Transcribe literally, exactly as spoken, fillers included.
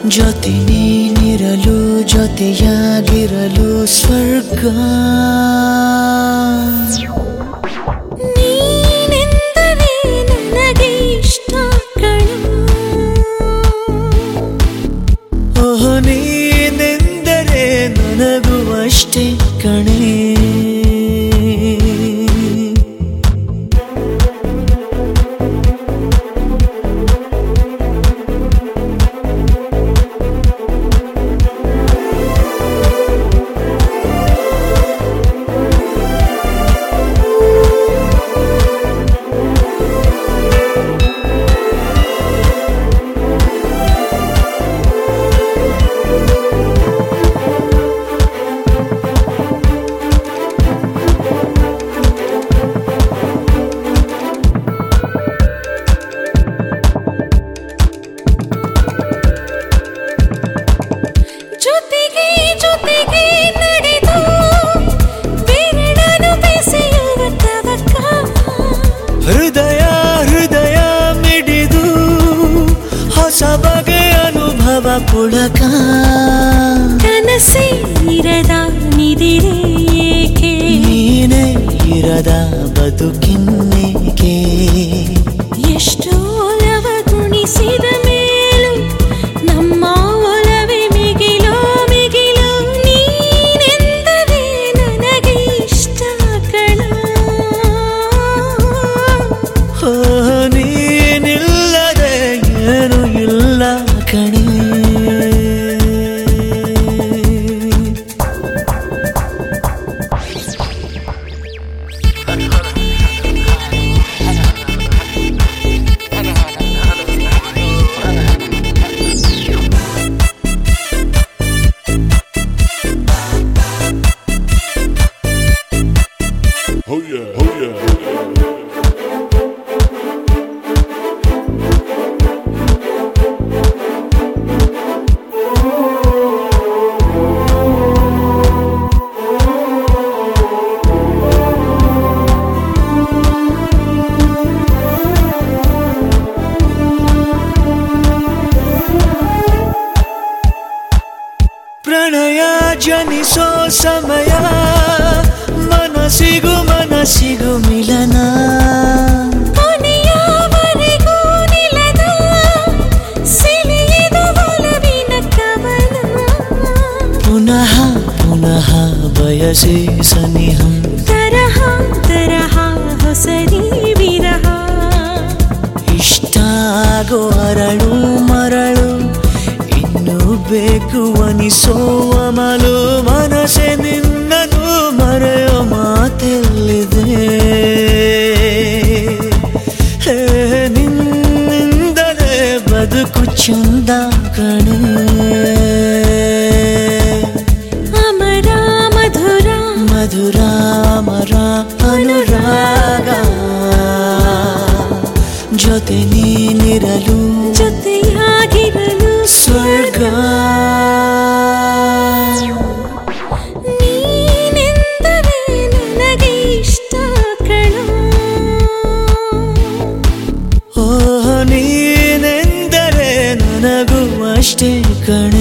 ಜೊತೆ ನೀನಿರಲು ಜೊತೆಯಾಗಿರಲು ಸ್ವರ್ಗ ನೀನೆಂದರೆ ನನಗೆ ಇಷ್ಟ ಕಣೋ ಓಹ್ ನೀನೆಂದರೆ ನನಗೂ ಅಷ್ಟೇ ಕಣೆ ಜೊತೆಗೆ ಜೊತೆಗೆ ನಡೆದು ಬೆರಳನ್ನು ಬೆಸೆಯುವ ತವಕ ಹೃದಯ ಹೃದಯ ಮಿಡಿದು ಹೊಸ ಬಗೆ ಅನುಭವ ಪುಳಕ ಕನಸೇ ಇರದ ನಿದಿರೆ ಏಕೆ ನೀನೇ ಇರದ ಬದುಕಿನ್ನೇಕೆ ಎಷ್ಟು ಒಲವ ಗುಣಿಸಿದ ಮೇಲೂ ನಮ್ಮ ಒಲವೇ ಮಿಗಿಲು ಮಿಗಿಲು ನೀನೆಂದರೆ ನನಗೆ ಇಷ್ಟ ಕಣೋ ಓ ನೀನಿಲ್ಲದೆ ಏನು ಇಲ್ಲ ಕಣೆ Oh yeah, oh yeah. ಪ್ರಣಯ ಜನಿಸೋ ಸಮಯ ಮನಸ್ಸಿಗೂ ಮನಸ್ಸಿಗೂ ಮಿಲನ ಕೊನೆಯವರೆಗೂ ನಿಲ್ಲದ ಸೆಳೆಯದು ಒಲವಿನ ಕವನ ಪುನಃ ಪುನಃ ಬಯಸಿ ಸನಿಹಂ ತರಹ ತರಹ ಹೊಸರಿ ವಿರಹ ಇಷ್ಟ ಆಗೋ ಅರಳು ಮರಳು ಇನ್ನು ಬೇಕು ಅನಿಸೋ ಅಮಲು ಮನಸ್ಸೆ ನಿನ್ನನು ಮರೆಯೋ ಮಾತೆಲ್ಲಿದೆ ಹೇ ನಿನ್ನಿಂದಲೇ ಬದುಕು ಚಂದ ಕಣೆ ಅಮರ ಮಧುರ ಮಧುರ ಅಮರ ಅನುರಾಗ ಜೊತೆ ನೀನಿರಲು ಜೊತೆಯಾಗಿರಲು ಸ್ವರ್ಗ ನೀನೆಂದರೆ ನನಗೆ ಇಷ್ಟ ಕಣೋ ಓ ನೀನೆಂದರೆ ನನಗೂ ಅಷ್ಟೇ ಕಣೆ